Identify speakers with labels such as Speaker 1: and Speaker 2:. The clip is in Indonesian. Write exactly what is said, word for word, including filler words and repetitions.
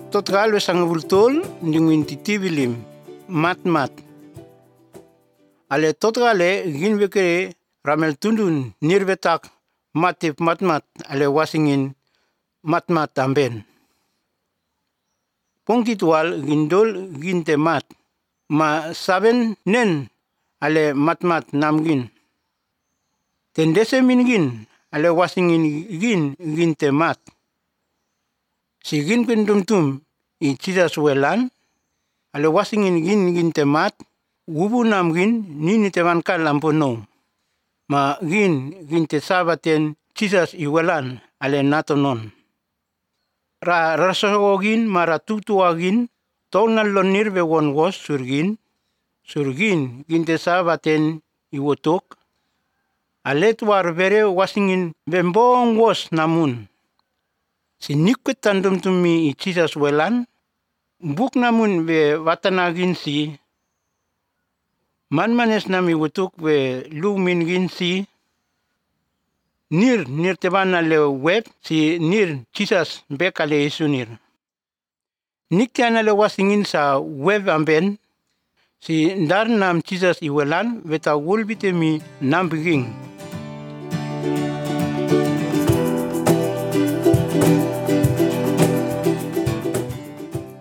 Speaker 1: Totgal we sang vultol ndingwin titivilim mat mat. Ale totgale gin wekere ramel tundun nirvetak matip mat mat ale wasingin mat mat amben. Pongkitual gindol ginte mat ma saben nen ale mat mat namgin. Tendese min gin ale wasingin gin ginte mat. Si gin pendumtum i cidas welan ale wasingin gin ginte mat wubu namgin nini teman kan lampono. Ma gin ginte sabaten cidas i welan ale natonon. Ra rasogogin mara tutuagin tonal lonirve won was surgin surgin ginte sabaten i wotok alet war vere wasingin bembong was namun sinikwet tandum tumi i cidas welan buk namun be watanagin si man manes nami wotok be lumin gin si nir nir tebana le web si nir cidas bekale isunir. Nikiana le wasingin sa web amben si ndar nam cidas iwelan beta wulbite mi nambiging.